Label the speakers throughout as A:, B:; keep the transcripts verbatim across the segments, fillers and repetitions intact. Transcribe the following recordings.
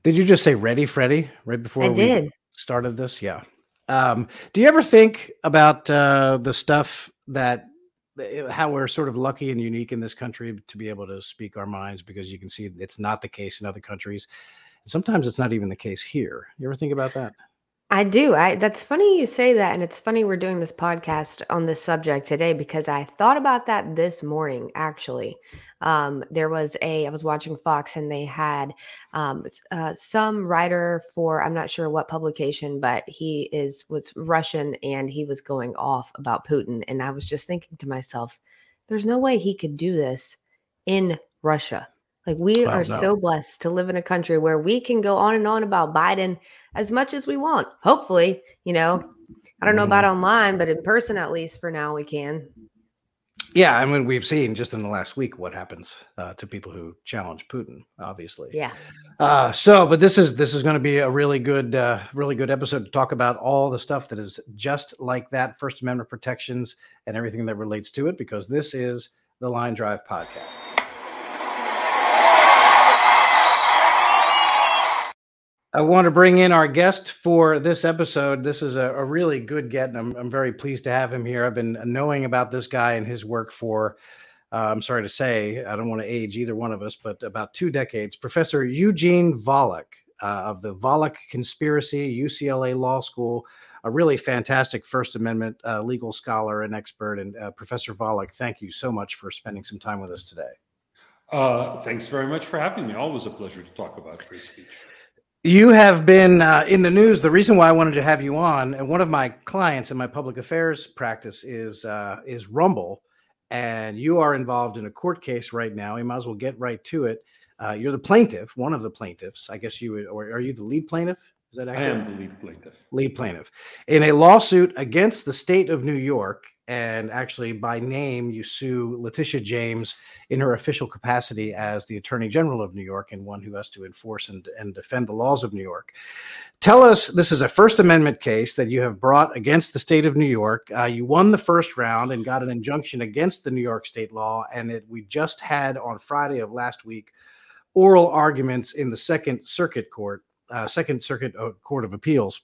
A: Did you just say ready, Freddie, right
B: I
A: before we
B: did.
A: started this? Yeah. Um, do you ever think about uh, the stuff that eh, how we're sort of lucky and unique in this country to be able to speak our minds because you can see it's not the case in other countries. Sometimes it's not even the case here. You ever think about that?
B: I do. I That's funny you say that, and it's funny we're doing this podcast on this subject today because I thought about that this morning. Actually, um, there was a I was watching Fox, and they had um, s- uh, some writer for I'm not sure what publication, but he is was Russian, and he was going off about Putin, and I was just thinking to myself, there's no way he could do this in Russia. Like we
A: Well,
B: are
A: no.
B: so blessed to live in a country where we can go on and on about Biden as much as we want. Hopefully, you know, I don't know about
A: Mhm.
B: online, but in person, at least for now, we can.
A: Yeah, I mean, we've seen just in the last week what happens uh, to people who challenge Putin, obviously.
B: Yeah.
A: Uh, so, but this is this is going to be a really good, uh, really good episode to talk about all the stuff that is just like that, First Amendment protections and everything that relates to it, because this is the Line Drive podcast. I want to bring in our guest for this episode. This is a, a really good get, and I'm, I'm very pleased to have him here. I've been knowing about this guy and his work for, uh, I'm sorry to say, I don't want to age either one of us, but about two decades. Professor Eugene Volokh uh, of the Volokh Conspiracy, U C L A Law School, a really fantastic First Amendment uh, legal scholar and expert. And uh, Professor Volokh, thank you so much for spending some time with us today.
C: Uh, thanks very much for having me. Always a pleasure to talk about free speech.
A: You have been uh, in the news. The reason why I wanted to have you on, and one of my clients in my public affairs practice is uh, is Rumble, and you are involved in a court case right now. You might as well get right to it. Uh, you're the plaintiff, one of the plaintiffs. I guess you would, or are you the lead plaintiff? Is that accurate?
C: I am the lead plaintiff.
A: Lead plaintiff in a lawsuit against the state of New York. And actually, by name, you sue Letitia James in her official capacity as the Attorney General of New York and one who has to enforce and, and defend the laws of New York. Tell us, this is a First Amendment case that you have brought against the state of New York. Uh, you won the first round and got an injunction against the New York state law. And it, we just had on Friday of last week oral arguments in the Second Circuit Court, uh, Second Circuit Court of Appeals.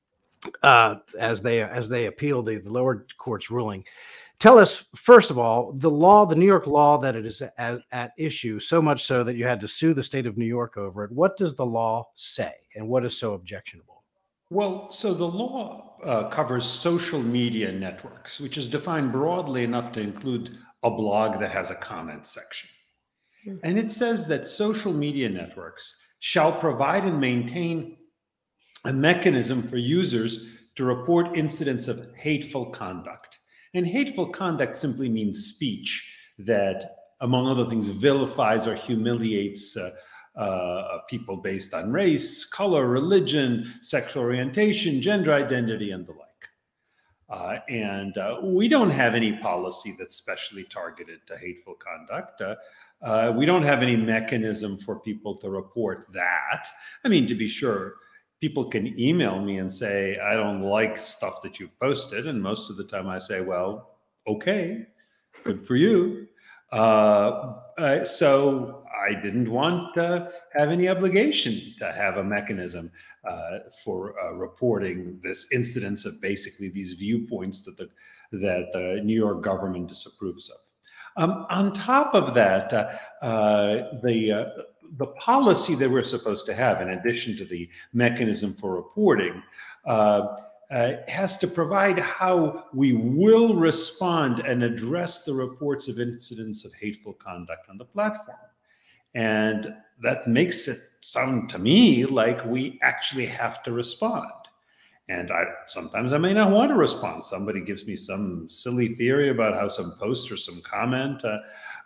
A: Uh, as they as they appeal the, the lower court's ruling. Tell us, first of all, the law, the New York law that it is at, at issue, so much so that you had to sue the state of New York over it. What does the law say, and what is so objectionable?
C: Well, so the law uh, covers social media networks, which is defined broadly enough to include a blog that has a comment section. Mm-hmm. And it says that social media networks shall provide and maintain a mechanism for users to report incidents of hateful conduct. And hateful conduct simply means speech that, among other things, vilifies or humiliates uh, uh, people based on race, color, religion, sexual orientation, gender identity, and the like. Uh, and uh, we don't have any policy that's specially targeted to hateful conduct. Uh, uh, we don't have any mechanism for people to report that. I mean, to be sure, people can email me and say, I don't like stuff that you've posted. And most of the time I say, well, okay, good for you. Uh, uh, so I didn't want to have any obligation to have a mechanism uh, for uh, reporting this incidence of basically these viewpoints that the, that the New York government disapproves of. Um, on top of that, uh, uh, the uh, the policy that we're supposed to have, in addition to the mechanism for reporting, uh, uh, has to provide how we will respond and address the reports of incidents of hateful conduct on the platform. And that makes it sound to me like we actually have to respond. And I sometimes I may not want to respond. Somebody gives me some silly theory about how some post or some comment uh,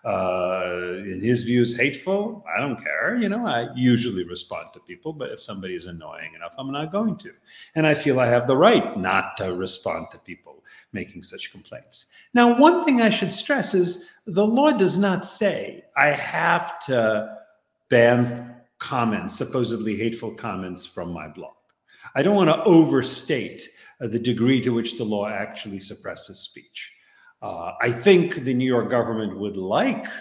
C: uh, in his view is hateful. I don't care. You know, I usually respond to people, but if somebody is annoying enough, I'm not going to. And I feel I have the right not to respond to people making such complaints. Now, one thing I should stress is the law does not say I have to ban comments, supposedly hateful comments from my blog. I don't want to overstate uh, the degree to which the law actually suppresses speech. Uh, I think the New York government would like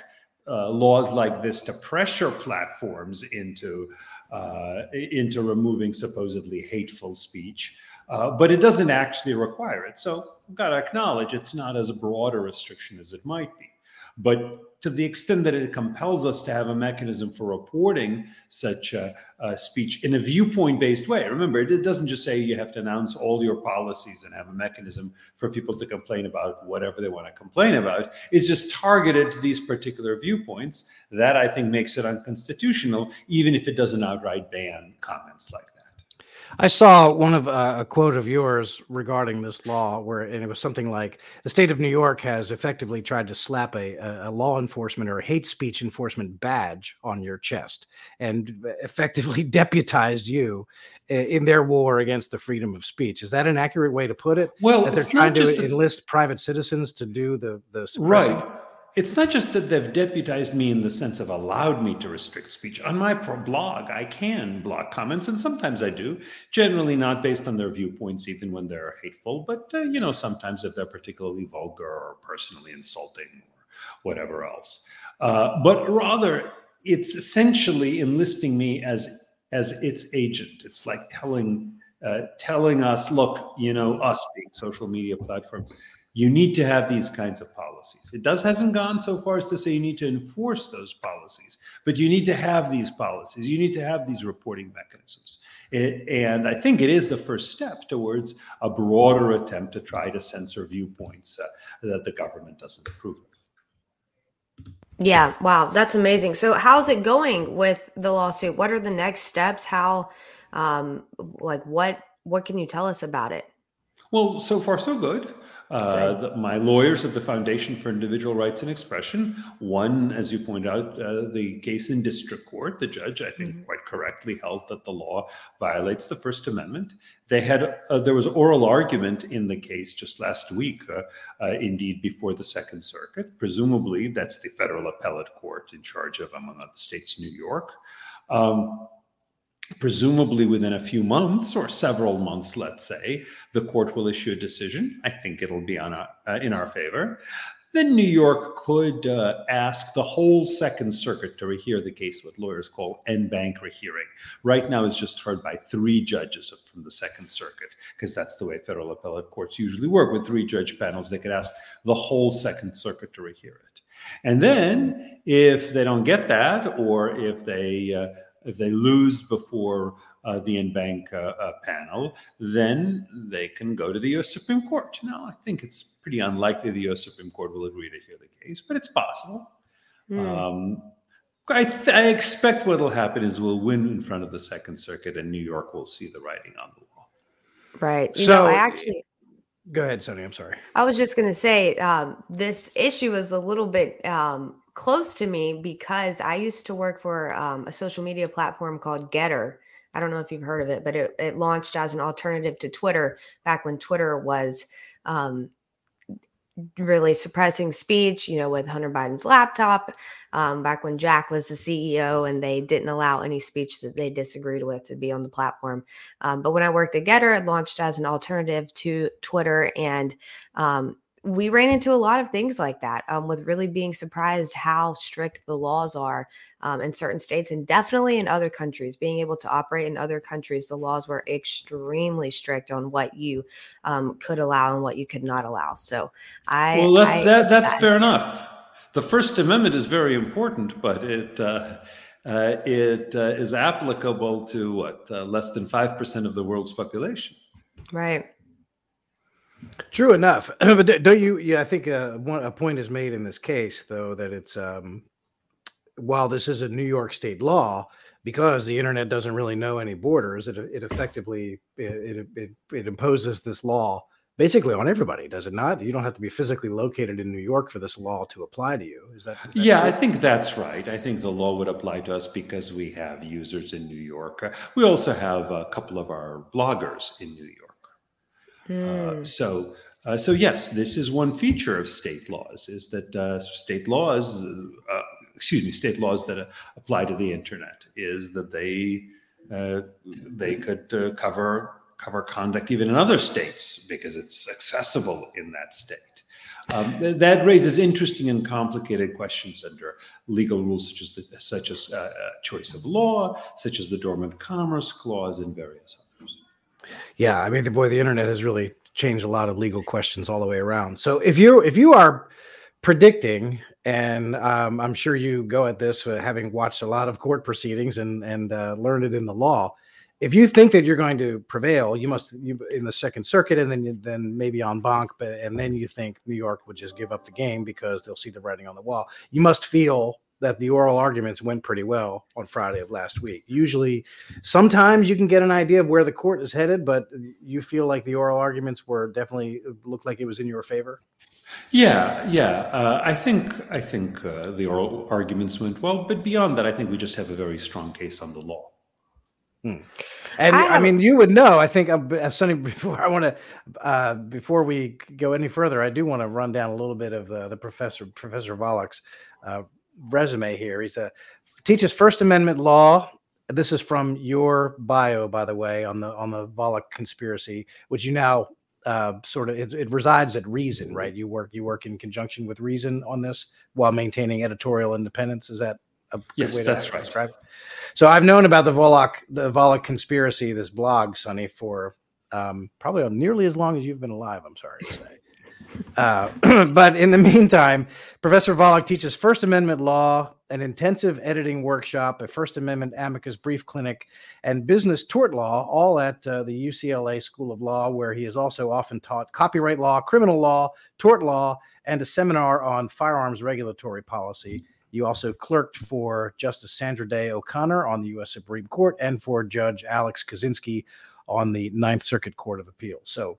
C: uh, laws like this to pressure platforms into uh, into removing supposedly hateful speech, uh, but it doesn't actually require it. So we've got to acknowledge it's not as broad a restriction as it might be. But to the extent that it compels us to have a mechanism for reporting such a, a speech in a viewpoint-based way. Remember, it doesn't just say you have to announce all your policies and have a mechanism for people to complain about whatever they want to complain about. It's just targeted to these particular viewpoints. That, I think, makes it unconstitutional, even if it doesn't outright ban comments like that.
A: I saw one of uh, a quote of yours regarding this law where, and it was something like, the state of New York has effectively tried to slap a, a law enforcement or a hate speech enforcement badge on your chest and effectively deputized you in their war against the freedom of speech. Is that an accurate way to put it?
C: Well,
A: that they're
C: it's
A: trying
C: not just
A: to
C: a-
A: enlist private citizens to do the, the suppressing?
C: Right. It's not just that they've deputized me in the sense of allowed me to restrict speech. On my pro- blog, I can block comments, and sometimes I do, generally not based on their viewpoints, even when they're hateful, but, uh, you know, sometimes if they're particularly vulgar or personally insulting or whatever else. Uh, but rather, it's essentially enlisting me as, as its agent. It's like telling, uh, telling us, look, you know, us being social media platforms, you need to have these kinds of policies. It does hasn't gone so far as to say you need to enforce those policies, but you need to have these policies. You need to have these reporting mechanisms. It, and I think it is the first step towards a broader attempt to try to censor viewpoints uh, that the government doesn't approve of.
B: Yeah, wow, that's amazing. So how's it going with the lawsuit? What are the next steps? How, um, like what, what can you tell us about it?
C: Well, so far so good. Uh, the, my lawyers at the Foundation for Individual Rights and Expression won, as you point out, uh, the case in district court. The judge, I think, mm-hmm. quite correctly held that the law violates the First Amendment. They had uh, there was oral argument in the case just last week, uh, uh, indeed, before the Second Circuit. Presumably, that's the federal appellate court in charge of, among other states, New York. Um, Presumably within a few months or several months, let's say, the court will issue a decision. I think it'll be on our, uh, in our favor. Then New York could uh, ask the whole Second Circuit to rehear the case, what lawyers call en banc rehearing. Right now it's just heard by three judges from the Second Circuit, because that's the way federal appellate courts usually work. With three judge panels, they could ask the whole Second Circuit to rehear it. And then if they don't get that, or if they uh, If they lose before uh, the en banc uh, uh, panel, then they can go to the U S Supreme Court. Now, I think it's pretty unlikely the U S Supreme Court will agree to hear the case, but it's possible. Mm. Um, I, th- I expect what will happen is we'll win in front of the Second Circuit, and New York will see the writing on the wall.
B: Right. You
A: so,
B: know, I actually...
A: Go ahead, Sonia. I'm sorry.
B: I was just going to say um, this issue is a little bit... Um, close to me because I used to work for um, a social media platform called Getter. I don't know if you've heard of it, but it, it launched as an alternative to Twitter back when Twitter was um, really suppressing speech, you know, with Hunter Biden's laptop, um, back when Jack was the C E O and they didn't allow any speech that they disagreed with to be on the platform. Um, but when I worked at Getter, it launched as an alternative to Twitter, and um, we ran into a lot of things like that, um, with really being surprised how strict the laws are um, in certain states, and definitely in other countries. Being able to operate in other countries, the laws were extremely strict on what you um, could allow and what you could not allow. So I
C: well, that,
B: I,
C: that that's that fair
B: is,
C: enough. The First Amendment is very important, but it uh, uh, it uh, is applicable to what uh, less than five percent of the world's population.
B: Right.
A: True enough, but don't you? Yeah, I think uh, one, a point is made in this case, though, that it's um, while this is a New York State law, because the internet doesn't really know any borders, it it effectively it it, it imposes this law basically on everybody, does it not? You don't have to be physically located in New York for this law to apply to you. Is that? Is that
C: yeah,
A: true?
C: I think that's right. I think the law would apply to us because we have users in New York. Uh, we also have a couple of our bloggers in New York. Uh, so, uh, so yes, this is one feature of state laws: is that uh, state laws, uh, excuse me, state laws that uh, apply to the internet, is that they uh, they could uh, cover cover conduct even in other states because it's accessible in that state. Um, th- that raises interesting and complicated questions under legal rules such as the, such as uh, uh, choice of law, such as the Dormant Commerce Clause, and various others.
A: Yeah, I mean, the boy, the internet has really changed a lot of legal questions all the way around. So if you if you are predicting, and um, I'm sure you go at this uh, having watched a lot of court proceedings and and uh, learned it in the law. If you think that you're going to prevail, you must you, in the Second Circuit, and then then maybe en banc, but and then you think New York would just give up the game because they'll see the writing on the wall. You must feel that the oral arguments went pretty well on Friday of last week. Usually, sometimes you can get an idea of where the court is headed, but you feel like the oral arguments were definitely looked like it was in your favor.
C: Yeah, yeah. Uh, I think I think uh, the oral arguments went well, but beyond that, I think we just have a very strong case on the law.
A: Hmm. And I, I mean, you would know. I think, uh, Sonny. Before I want to, uh, before we go any further, I do want to run down a little bit of the, the professor, Professor Volok's uh, resume here. He's a teaches First Amendment law. This is from your bio, by the way, on the on the Volok conspiracy, which you now uh, sort of it, it resides at Reason, right? You work you work in conjunction with Reason on this while maintaining editorial independence. Is that a good
C: yes,
A: way to
C: that's right.
A: describe it? So I've known about the Volok, the Volok conspiracy, this blog, Sonny, for um, probably nearly as long as you've been alive, I'm sorry to say. Uh, but in the meantime, Professor Volok teaches First Amendment law, an intensive editing workshop, a First Amendment amicus brief clinic, and business tort law, all at uh, the U C L A School of Law, where he has also often taught copyright law, criminal law, tort law, and a seminar on firearms regulatory policy. You also clerked for Justice Sandra Day O'Connor on the U S Supreme Court and for Judge Alex Kaczynski on the Ninth Circuit Court of Appeals. So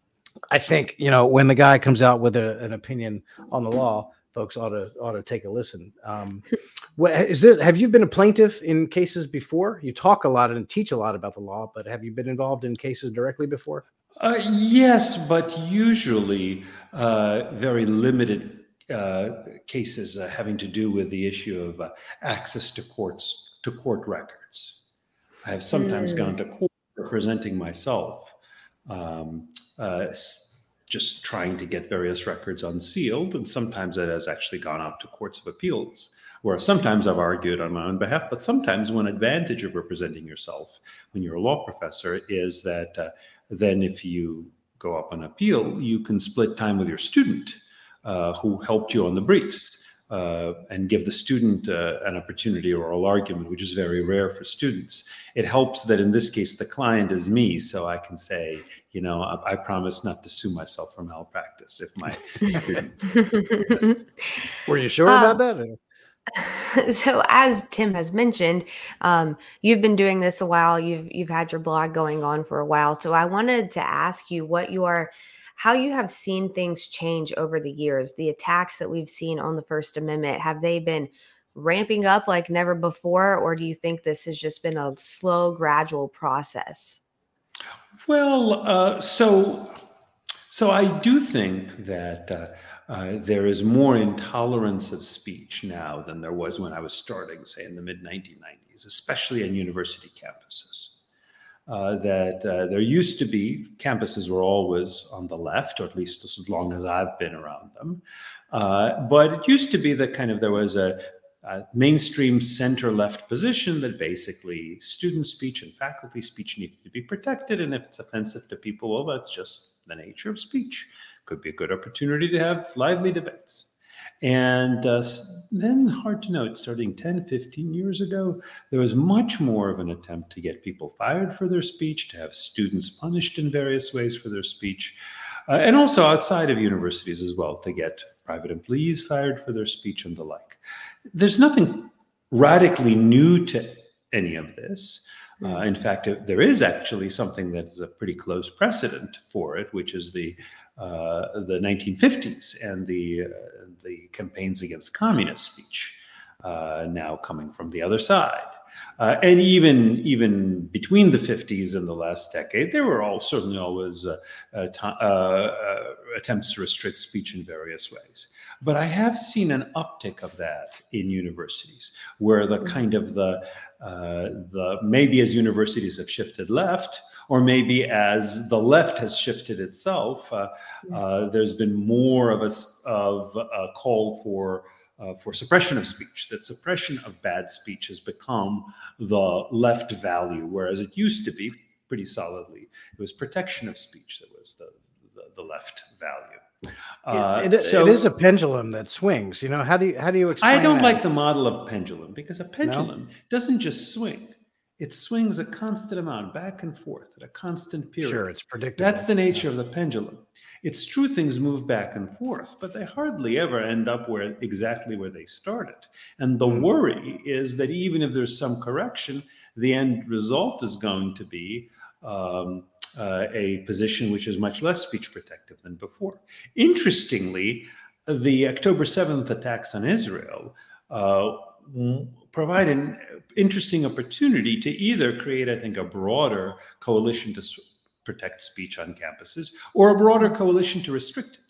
A: I think, you know, when the guy comes out with a, an opinion on the law, folks ought to ought to take a listen. Um, what, is it? Have you been a plaintiff in cases before? You talk a lot and teach a lot about the law, but have you been involved in cases directly before?
C: Uh, yes, but usually uh, very limited uh, cases uh, having to do with the issue of uh, access to courts, to court records. I have sometimes mm. gone to court representing myself, um, uh, just trying to get various records unsealed, and sometimes it has actually gone out to courts of appeals, where sometimes I've argued on my own behalf, but sometimes one advantage of representing yourself when you're a law professor is that uh, then if you go up on appeal, you can split time with your student uh, who helped you on the briefs uh, and give the student uh, an opportunity or oral argument, which is very rare for students. It helps that in this case, the client is me, so I can say, you know, I, I promise not to sue myself for malpractice if my student.
A: Were you sure um, about that? Or?
B: So as Tim has mentioned, um, you've been doing this a while. You've you've had your blog going on for a while. So I wanted to ask you what your, how you have seen things change over the years. The attacks that we've seen on the First Amendment, have they been ramping up like never before, or do you think this has just been a slow, gradual process?
C: Well, uh, so so I do think that. Uh, Uh, there is more intolerance of speech now than there was when I was starting, say, in the mid nineteen nineties, especially on university campuses. Uh, that uh, there used to be, campuses were always on the left, or at least as long as I've been around them. Uh, but it used to be that kind of there was a, a mainstream center-left position that basically student speech and faculty speech needed to be protected. And if it's offensive to people, well, that's just the nature of speech. Could be a good opportunity to have lively debates. And uh, then, hard to note, starting ten, fifteen years ago, there was much more of an attempt to get people fired for their speech, to have students punished in various ways for their speech, uh, and also outside of universities as well, to get private employees fired for their speech and the like. There's nothing radically new to any of this. Uh, in fact, there is actually something that is a pretty close precedent for it, which is the uh, the nineteen fifties and the uh, the campaigns against communist speech, uh, now coming from the other side. Uh, and even even between the fifties and the last decade, there were all certainly always uh, uh, t- uh, uh, attempts to restrict speech in various ways. But I have seen an uptick of that in universities, where the kind of the uh, the maybe as universities have shifted left, or maybe as the left has shifted itself, uh, uh, there's been more of a, of a call for uh, for suppression of speech, that suppression of bad speech has become the left value, whereas it used to be pretty solidly, it was protection of speech that was the, the, the left value.
A: Uh, it, it, so, it is a pendulum that swings. You know, how do you how do you explain
C: I don't
A: that?
C: like the model of pendulum, because a pendulum no? doesn't just swing. It swings a constant amount back and forth at a constant period.
A: Sure, it's predictable.
C: That's the nature of the pendulum. It's true things move back and forth, but they hardly ever end up where exactly where they started. And the mm. worry is that even if there's some correction, the end result is going to be um, uh, a position which is much less speech protective than before. Interestingly, the October seventh attacks on Israel uh, provide an interesting opportunity to either create, I think, a broader coalition to protect speech on campuses, or a broader coalition to restrict it.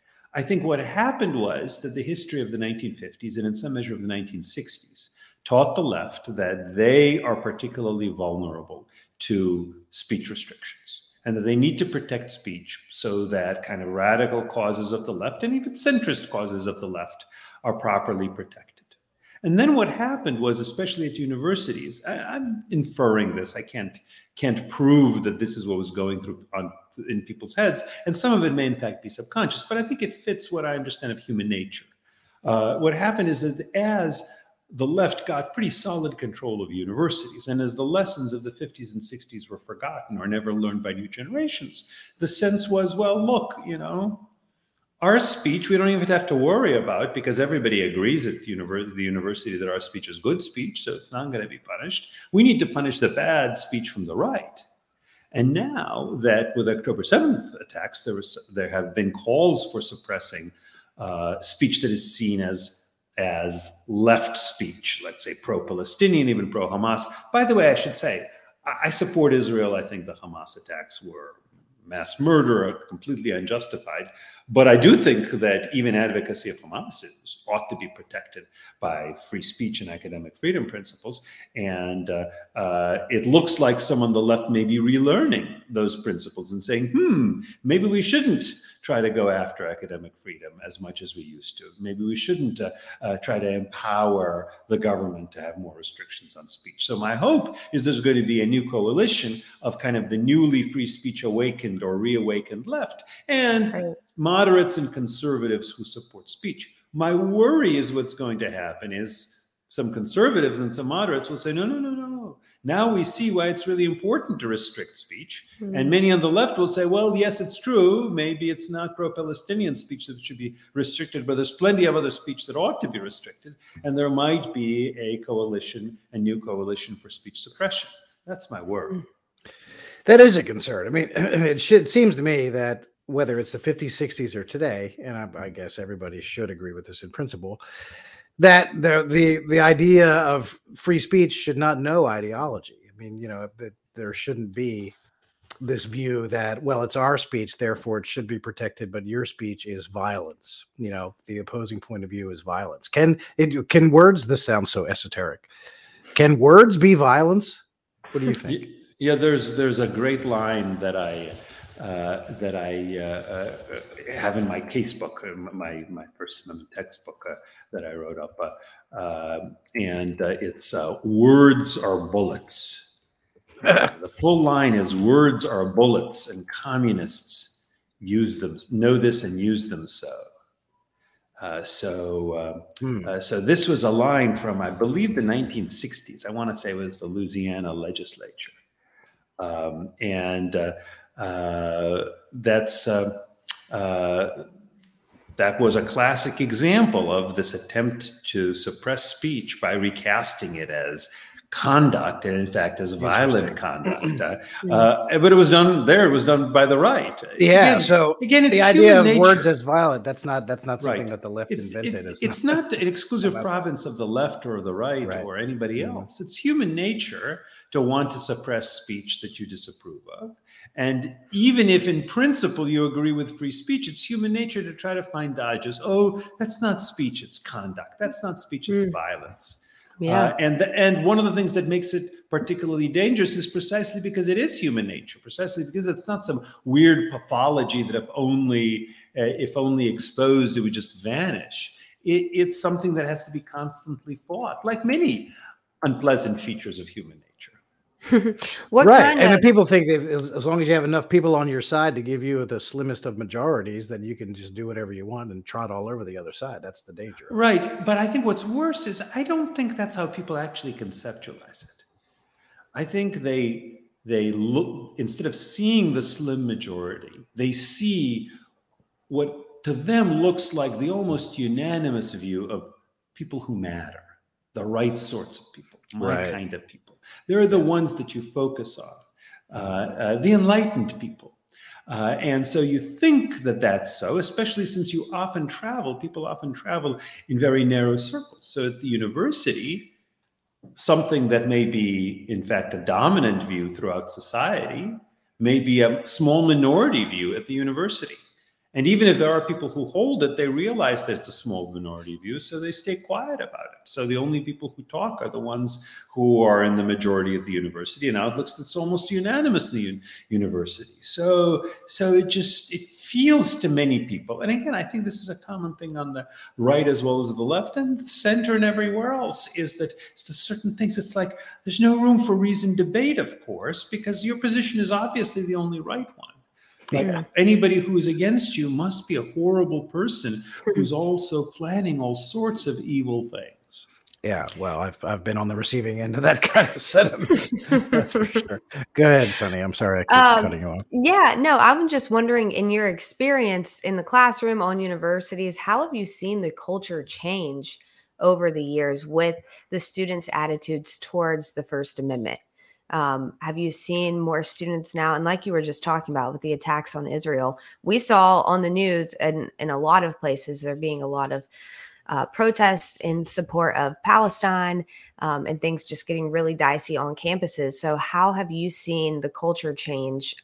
C: I think what happened was that the history of the nineteen fifties, and in some measure of the nineteen sixties, taught the left that they are particularly vulnerable to speech restrictions, and that they need to protect speech so that kind of radical causes of the left, and even centrist causes of the left, are properly protected. And then what happened was, especially at universities, I, I'm inferring this, I can't can't prove that this is what was going through on, in people's heads, and some of it may in fact be subconscious, but I think it fits what I understand of human nature. Uh, what happened is that as the left got pretty solid control of universities, and as the lessons of the fifties and sixties were forgotten or never learned by new generations, the sense was, well, look, you know, our speech, we don't even have to worry about, because everybody agrees at the university that our speech is good speech, so it's not going to be punished. We need to punish the bad speech from the right. And now that with October seventh attacks, there was there have been calls for suppressing uh, speech that is seen as, as left speech, let's say pro-Palestinian, even pro-Hamas. By the way, I should say, I support Israel. I think the Hamas attacks were mass murder, are completely unjustified. But I do think that even advocacy of Hamas is, ought to be protected by free speech and academic freedom principles. And uh, uh, it looks like some on the left may be relearning those principles and saying, hmm, maybe we shouldn't try to go after academic freedom as much as we used to. Maybe we shouldn't uh, uh, try to empower the government to have more restrictions on speech. So my hope is there's going to be a new coalition of kind of the newly free speech awakened or reawakened left, and right. moderates and conservatives who support speech. My worry is what's going to happen is some conservatives and some moderates will say, no, no, no, no, no. Now we see why it's really important to restrict speech. Mm-hmm. And many on the left will say, well, yes, it's true. Maybe it's not pro-Palestinian speech that should be restricted, but there's plenty of other speech that ought to be restricted. And there might be a coalition, a new coalition for speech suppression. That's my worry.
A: That is a concern. I mean, it should, seems to me that whether it's the fifties, sixties, or today, and I, I guess everybody should agree with this in principle, that the the the idea of free speech should not know ideology. I mean, you know, that there shouldn't be this view that, well, it's our speech, therefore it should be protected, but your speech is violence. You know, the opposing point of view is violence. Can it? Can words? This sounds so esoteric. Can words be violence? What do you think?
C: Yeah, there's there's a great line that I. Uh, that I uh, uh, have in my casebook, uh, my my First Amendment textbook uh, that I wrote up, uh, uh, and uh, it's uh, "Words are bullets." The full line is "Words are bullets," and communists use them, know this, and use them so. Uh, so, uh, hmm. uh, so this was a line from, I believe, the nineteen sixties. I want to say it was the Louisiana legislature, um, and. Uh, Uh, that's uh, uh, that was a classic example of this attempt to suppress speech by recasting it as conduct, and in fact as violent conduct. Uh, uh, but it was done there. It was done by the right.
A: Yeah.
C: Again,
A: so
C: again, it's
A: the idea of
C: nature.
A: words as violent. That's not. That's not something
C: right.
A: that the left
C: it's,
A: invented.
C: It,
A: it's,
C: it's
A: not,
C: not an exclusive province of the left or the right, right. or anybody mm-hmm. else. It's human nature to want to suppress speech that you disapprove of. And even if in principle you agree with free speech, it's human nature to try to find dodges. Oh, that's not speech, it's conduct. That's not speech, it's mm. violence.
B: Yeah.
C: Uh, and, the, and one of the things that makes it particularly dangerous is precisely because it is human nature, precisely because it's not some weird pathology that if only, uh, if only exposed, it would just vanish. It, it's something that has to be constantly fought, like many unpleasant features of human nature.
B: What
A: right.
B: kind
A: And then
B: of
A: people think that as as long as you have enough people on your side to give you the slimmest of majorities, then you can just do whatever you want and trot all over the other side. That's the danger.
C: Right. But I think what's worse is I don't think that's how people actually conceptualize it. I think they they look, instead of seeing the slim majority, they see what to them looks like the almost unanimous view of people who matter, the right sorts of people, my
A: Right.
C: kind of people. They're the ones that you focus on, uh, uh, the enlightened people. Uh, and so you think that that's so, especially since you often travel, people often travel in very narrow circles. So at the university, something that may be, in fact, a dominant view throughout society may be a small minority view at the university. And even if there are people who hold it, they realize that it's a small minority view, so they stay quiet about it. So the only people who talk are the ones who are in the majority of the university, and outlooks that's almost unanimous in the un- university. So, so it just, it feels to many people, and again, I think this is a common thing on the right as well as the left and the center and everywhere else, is that it's to certain things, it's like, there's no room for reasoned debate, of course, because your position is obviously the only right one. Like
B: Yeah.
C: anybody who is against you must be a horrible person who's also planning all sorts of evil things.
A: Yeah. Well, I've I've been on the receiving end of that kind of sentiment. That's for sure. Go ahead, Sonny. I'm sorry I keep
B: Um,
A: cutting you off.
B: yeah, no, I'm just wondering, in your experience in the classroom on universities, how have you seen the culture change over the years with the students' attitudes towards the First Amendment? Um, have you seen more students now? And like you were just talking about with the attacks on Israel, we saw on the news and in a lot of places there being a lot of uh, protests in support of Palestine, um, and things just getting really dicey on campuses. So how have you seen the culture change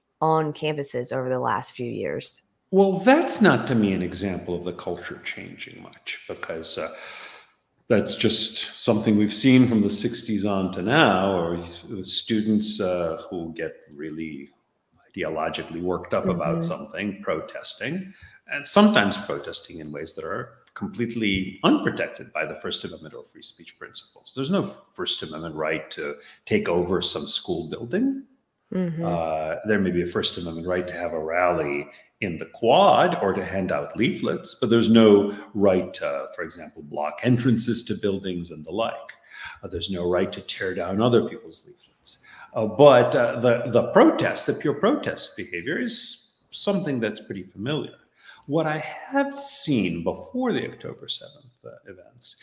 B: on campuses over the last few years?
C: Well, that's not to me an example of the culture changing much, because uh, that's just something we've seen from the sixties on to now, or students uh, who get really ideologically worked up about
B: Mhm.
C: something, protesting, and sometimes protesting in ways that are completely unprotected by the First Amendment or free speech principles. There's no First Amendment right to take over some school building.
B: Mhm.
C: Uh, there may be a First Amendment right to have a rally in the quad or to hand out leaflets, but there's no right to, for example, block entrances to buildings and the like. Uh, there's no right to tear down other people's leaflets. Uh, but uh, the, the protest, the pure protest behavior is something that's pretty familiar. What I have seen before the October seventh uh, events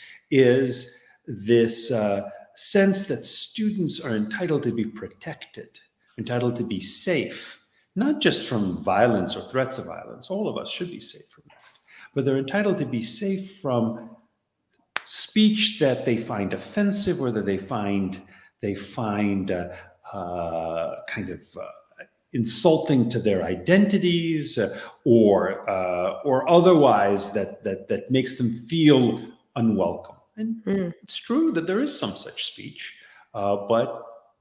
C: is this uh, sense that students are entitled to be protected, entitled to be safe, not just from violence or threats of violence. All of us should be safe from that. But they're entitled to be safe from speech that they find offensive or that they find they find uh, uh, kind of uh, insulting to their identities, uh, or uh, or otherwise that that that makes them feel unwelcome. And
B: Mm.
C: it's true that there is some such speech, uh, but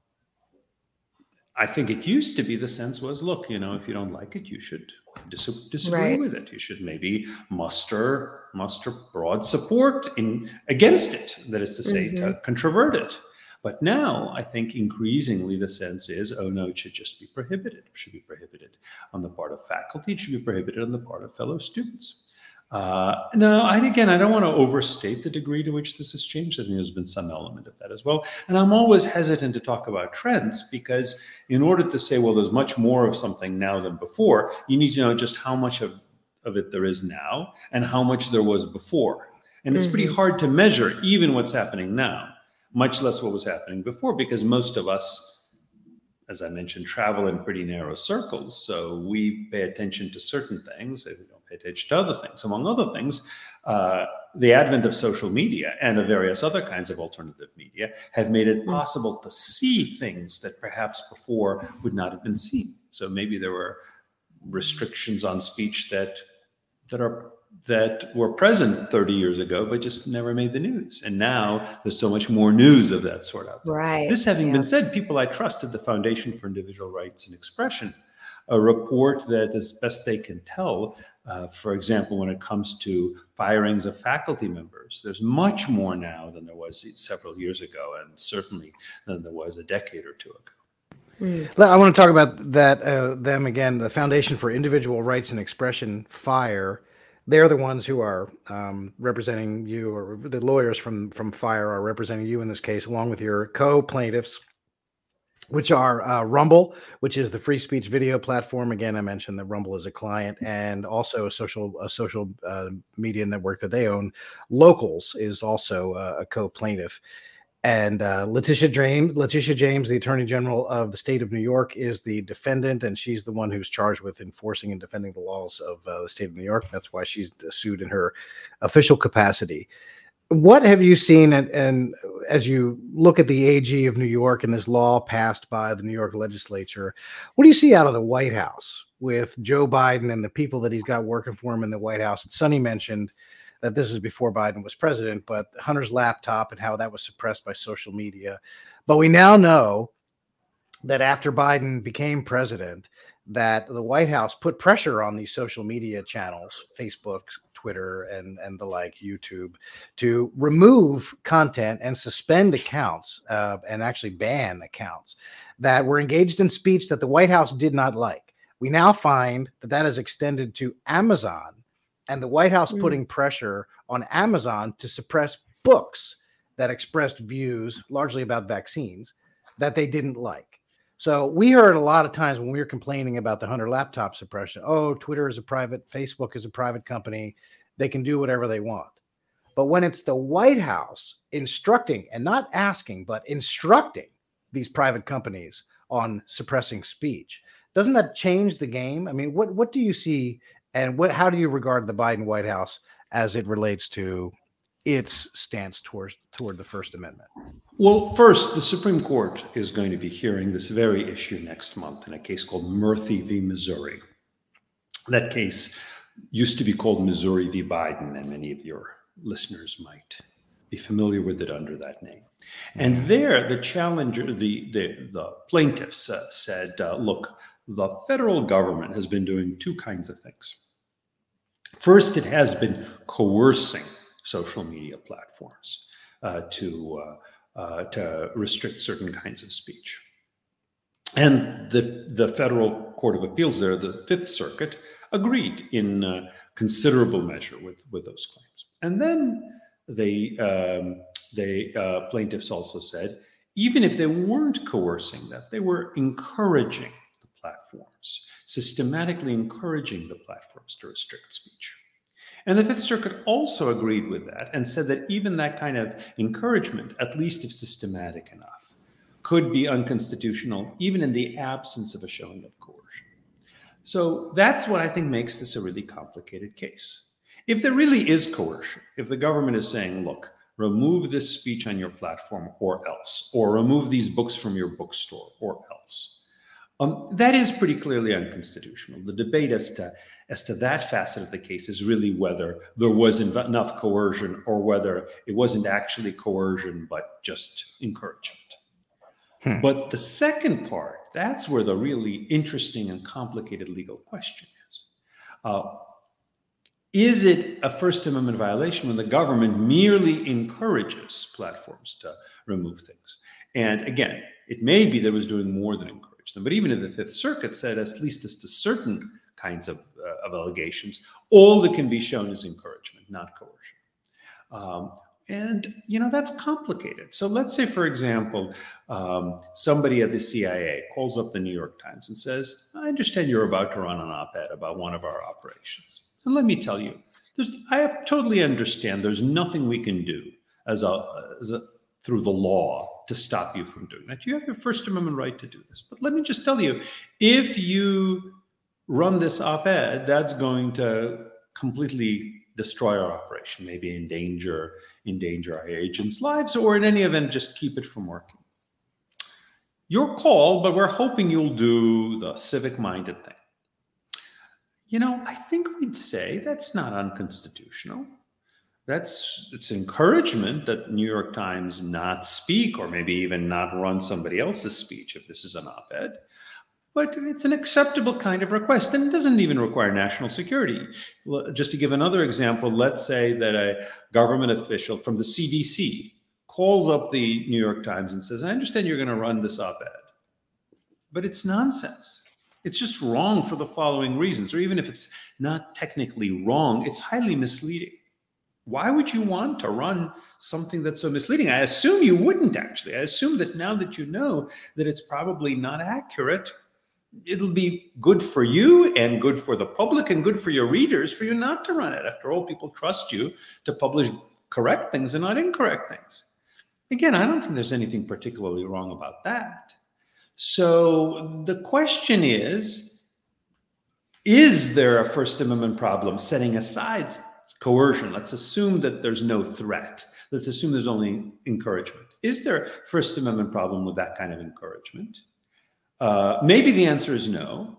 C: I think it used to be the sense was, look, you know, if you don't like it, you should dis- disagree
B: Right.
C: with it. You should maybe muster muster broad support in against it. That is to say,
B: Mhm.
C: to controvert it. But now I think increasingly the sense is, oh no, it should just be prohibited. It should be prohibited on the part of faculty. It should be prohibited on the part of fellow students. Uh, no, I, again, I don't want to overstate the degree to which this has changed. I think there's been some element of that as well. And I'm always hesitant to talk about trends, because in order to say, well, there's much more of something now than before, you need to know just how much of, of it there is now and how much there was before. And it's pretty
B: Mhm.
C: hard to measure even what's happening now, much less what was happening before, because most of us, as I mentioned, travel in pretty narrow circles. So we pay attention to certain things and we don't pay attention to other things. Among other things, uh, the advent of social media and of various other kinds of alternative media have made it possible to see things that perhaps before would not have been seen. So maybe there were restrictions on speech that that are that were present thirty years ago, but just never made the news. And now there's so much more news of that sort out there.
B: Right.
C: This having
B: Yeah.
C: been said, people I trust at the Foundation for Individual Rights and Expression a report that, as best they can tell, uh, for example, when it comes to firings of faculty members, there's much more now than there was several years ago, and certainly than there was a decade or two ago.
A: Mm. I want to talk about that, uh, them again, the Foundation for Individual Rights and Expression, FIRE. They're the ones who are um, representing you, or the lawyers from, from FIRE are representing you in this case, along with your co-plaintiffs, which are uh, Rumble, which is the free speech video platform. Again, I mentioned that Rumble is a client, and also a social a social uh, media network that they own. Locals is also uh, a co-plaintiff. And uh, Letitia James, Letitia James, the Attorney General of the state of New York, is the defendant, and she's the one who's charged with enforcing and defending the laws of uh, the state of New York. That's why she's sued in her official capacity. What have you seen, and, and as you look at the A G of New York and this law passed by the New York legislature, what do you see out of the White House with Joe Biden and the people that he's got working for him in the White House? And Sonny mentioned that this is before Biden was president, but Hunter's laptop and how that was suppressed by social media. But we now know that after Biden became president, that the White House put pressure on these social media channels, Facebook, Twitter, and, and the like, YouTube, to remove content and suspend accounts uh, and actually ban accounts that were engaged in speech that the White House did not like. We now find that that is extended to Amazon, and the White House mm. putting pressure on Amazon to suppress books that expressed views largely about vaccines that they didn't like. So we heard a lot of times when we were complaining about the Hunter laptop suppression, oh, Twitter is a private, Facebook is a private company, they can do whatever they want. But when it's the White House instructing, and not asking, but instructing these private companies on suppressing speech, doesn't that change the game? I mean, what, what do you see, and what, how do you regard the Biden White House as it relates to its stance towards toward the First Amendment?
C: Well, first, the Supreme Court is going to be hearing this very issue next month in a case called Murthy v. Missouri. That case used to be called Missouri v. Biden, and many of your listeners might be familiar with it under that name. And there, the challenger, the the, the plaintiffs uh, said, uh, look, the federal government has been doing two kinds of things. First, it has been coercing social media platforms uh, to uh, uh, to restrict certain kinds of speech. And the, the Federal Court of Appeals there, the Fifth Circuit, agreed in uh, considerable measure with, with those claims. And then they, um, they uh, plaintiffs also said, even if they weren't coercing that, they were encouraging the platforms, systematically encouraging the platforms to restrict speech. And the Fifth Circuit also agreed with that and said that even that kind of encouragement, at least if systematic enough, could be unconstitutional, even in the absence of a showing of coercion. So that's what I think makes this a really complicated case. If there really is coercion, if the government is saying, look, remove this speech on your platform or else, or remove these books from your bookstore or else, um, that is pretty clearly unconstitutional. The debate as to As to that facet of the case is really whether there was enough coercion or whether it wasn't actually coercion, but just encouragement. Hmm. But the second part, that's where the really interesting and complicated legal question is. Uh, is it a First Amendment violation when the government merely encourages platforms to remove things? And again, it may be that it was doing more than encourage them, but even if the Fifth Circuit said, at least as to certain kinds of, uh, of allegations, all that can be shown is encouragement, not coercion. Um, and, you know, that's complicated. So let's say, for example, um, somebody at the C I A calls up the New York Times and says, I understand you're about to run an op-ed about one of our operations. And let me tell you, I totally understand there's nothing we can do as a, as a through the law to stop you from doing that. You have your First Amendment right to do this. But let me just tell you, if you run this op-ed, that's going to completely destroy our operation, maybe endanger, endanger our agents' lives, or in any event, just keep it from working. Your call, but we're hoping you'll do the civic-minded thing. you know, I think we'd say that's not unconstitutional. That's it's encouragement that New York Times not speak, or maybe even not run somebody else's speech if this is an op-ed. But it's an acceptable kind of request, and it doesn't even require national security. Just to give another example, let's say that a government official from the C D C calls up the New York Times and says, I understand you're going to run this op-ed, but it's nonsense. It's just wrong for the following reasons. Or even if it's not technically wrong, it's highly misleading. Why would you want to run something that's so misleading? I assume you wouldn't, actually. I assume that now that you know that it's probably not accurate, it'll be good for you and good for the public and good for your readers for you not to run it. After all, people trust you to publish correct things and not incorrect things. Again, I don't think there's anything particularly wrong about that. So the question is, is there a First Amendment problem setting aside coercion? Let's assume that there's no threat. Let's assume there's only encouragement. Is there a First Amendment problem with that kind of encouragement? Uh, maybe the answer is no.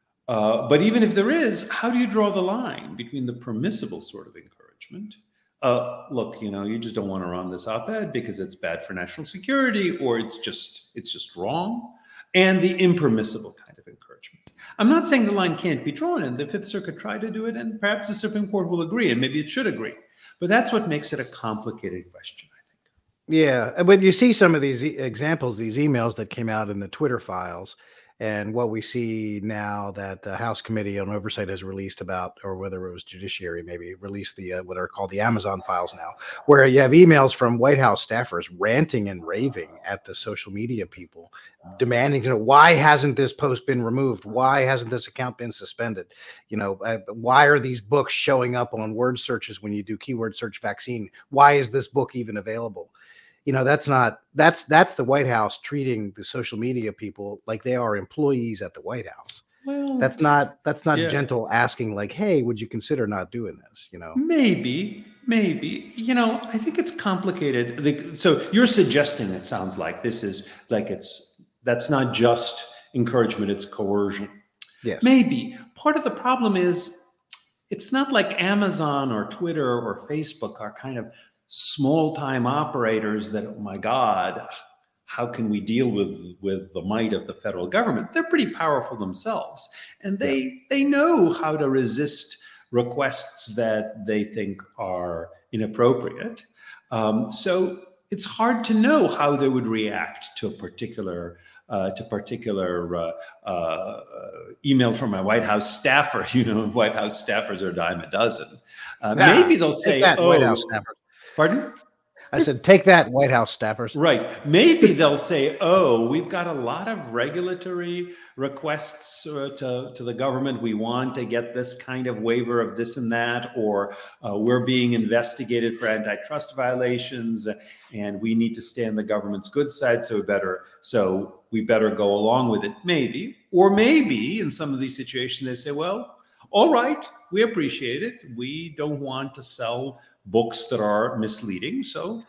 C: Uh, but even if there is, how do you draw the line between the permissible sort of encouragement? Uh, look, you know, you just don't want to run this op-ed because it's bad for national security, or it's just it's just wrong, and the impermissible kind of encouragement. I'm not saying the line can't be drawn, and the Fifth Circuit tried to do it, and perhaps the Supreme Court will agree, and maybe it should agree. But that's what makes it a complicated question, I think.
A: Yeah, but you see some of these e- examples, these emails that came out in the Twitter files, and what we see now that the House Committee on Oversight has released about, or whether it was Judiciary, maybe released the uh, what are called the Amazon files now, where you have emails from White House staffers ranting and raving at the social media people, demanding to know, why hasn't this post been removed? Why hasn't this account been suspended? You know, uh, why are these books showing up on word searches when you do keyword search vaccine? Why is this book even available? You know, that's not that's that's the White House treating the social media people like they are employees at the White House.
C: Well,
A: That's not that's not
C: yeah.
A: gentle asking, like, hey, would you consider not doing this? You know,
C: Maybe, maybe. You know, I think it's complicated. The, so you're suggesting, it sounds like this is like it's that's not just encouragement, it's coercion.
A: yes,
C: Maybe. Part of the problem is it's not like Amazon or Twitter or Facebook are kind of small-time operators that, oh my God, how can we deal with, with the might of the federal government? They're pretty powerful themselves. And they, yeah. they know how to resist requests that they think are inappropriate. Um, so it's hard to know how they would react to a particular Uh, to particular uh, uh, email from my White House staffer. You know, White House staffers are a dime a dozen. Uh, yeah, maybe they'll say,
A: that,
C: oh,
A: White House staffers.
C: Pardon?
A: I said, take that, White House staffers.
C: Right. Maybe they'll say, oh, we've got a lot of regulatory requests uh, to, to the government. We want to get this kind of waiver of this and that, or uh, we're being investigated for antitrust violations and we need to stay on the government's good side. So we better, so we better go along with it. Maybe, or maybe in some of these situations, they say, well, all right, we appreciate it. We don't want to sell books that are misleading. So,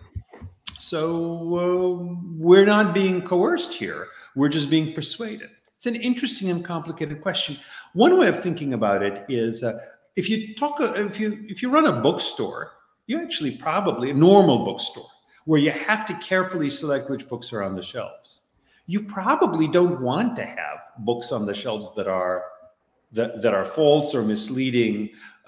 C: so uh, we're not being coerced here. We're just being persuaded. It's an interesting and complicated question. One way of thinking about it is uh, if you talk, if you if you run a bookstore, you actually probably a normal bookstore where you have to carefully select which books are on the shelves. You probably don't want to have books on the shelves that are that, that are false or misleading,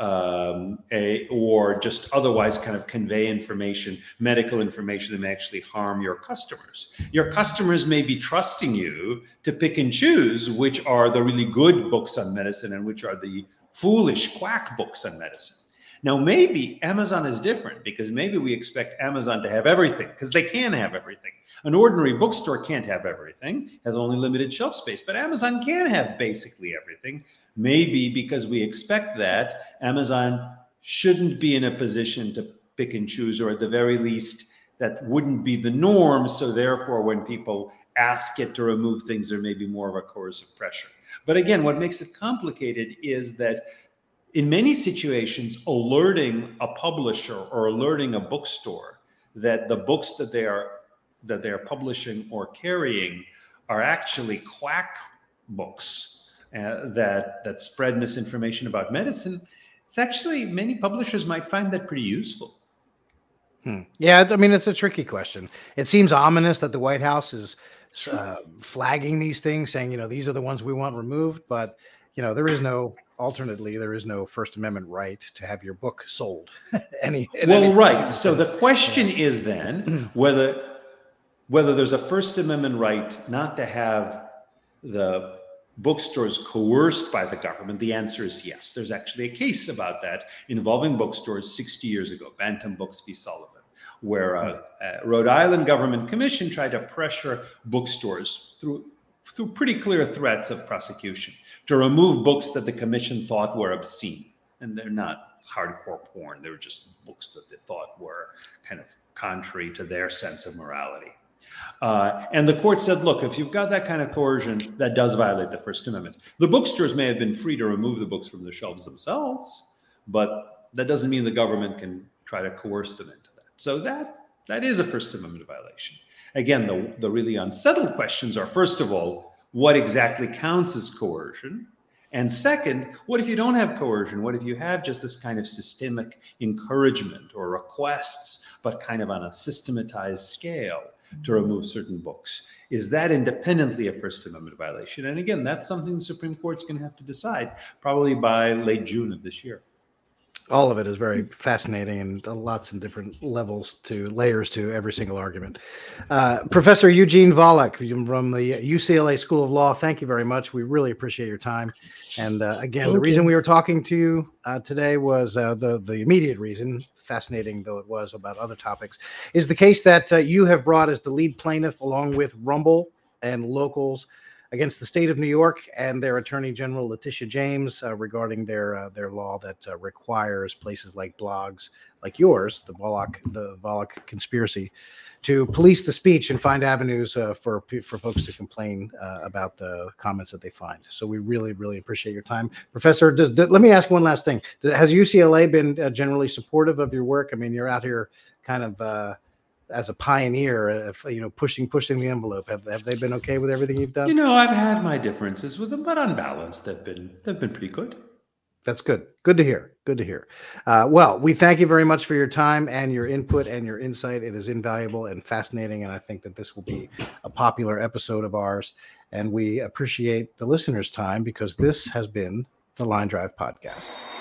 C: um, a, or just otherwise kind of convey information, medical information that may actually harm your customers. Your customers may be trusting you to pick and choose which are the really good books on medicine and which are the foolish quack books on medicine. Now, maybe Amazon is different because maybe we expect Amazon to have everything because they can have everything. An ordinary bookstore can't have everything, has only limited shelf space, but Amazon can have basically everything. Maybe because we expect that, Amazon shouldn't be in a position to pick and choose, or at the very least, that wouldn't be the norm. So therefore, when people ask it to remove things, there may be more of a coercive pressure. But again, what makes it complicated is that in many situations, alerting a publisher or alerting a bookstore that the books that they are that they are publishing or carrying are actually quack books uh, that that spread misinformation about medicine, it's actually many publishers might find that pretty useful.
A: Hmm. Yeah, I mean, it's a tricky question. It seems ominous that the White House is uh, flagging these things, saying, you know, these are the ones we want removed. But, you know, there is no, alternately, there is no First Amendment right to have your book sold. any,
C: well,
A: any
C: right. So the question yeah. is then whether whether there's a First Amendment right not to have the bookstores coerced by the government. The answer is yes. There's actually a case about that involving bookstores sixty years ago, Bantam Books v. Sullivan, where a, a Rhode Island government commission tried to pressure bookstores through through pretty clear threats of prosecution to remove books that the commission thought were obscene. And they're not hardcore porn. They were just books that they thought were kind of contrary to their sense of morality. Uh, and the court said, look, if you've got that kind of coercion, that does violate the First Amendment. The bookstores may have been free to remove the books from the shelves themselves, but that doesn't mean the government can try to coerce them into that. So that that is a First Amendment violation. Again, the, the really unsettled questions are, first of all, what exactly counts as coercion? And second, what if you don't have coercion? What if you have just this kind of systemic encouragement or requests, but kind of on a systematized scale to remove certain books? Is that independently a First Amendment violation? And again, that's something the Supreme Court's going to have to decide probably by late June of this year.
A: All of it is very fascinating and lots of different levels to layers to every single argument. Uh, Professor Eugene Volokh from the U C L A School of Law, thank you very much. We really appreciate your time. And uh, again, thank the reason you. we were talking to you uh, today was uh, the, the immediate reason, fascinating though it was about other topics, is the case that uh, you have brought as the lead plaintiff along with Rumble and Locals against the state of New York and their Attorney General Letitia James uh, regarding their uh, their law that uh, requires places like blogs like yours, the Volokh the Volokh conspiracy, to police the speech and find avenues uh, for for folks to complain uh, about the comments that they find. So we really really appreciate your time, Professor. Does, does, let me ask one last thing: has U C L A been uh, generally supportive of your work? I mean, you're out here kind of. Uh, as a pioneer, if, you know, pushing pushing the envelope. Have have they been okay with everything you've done?
C: You know, I've had my differences with them, but on balance, they've been they've been pretty good.
A: That's good. Good to hear. Good to hear. Uh, well, we thank you very much for your time and your input and your insight. It is invaluable and fascinating, and I think that this will be a popular episode of ours. And we appreciate the listeners' time because this has been the Line Drive Podcast.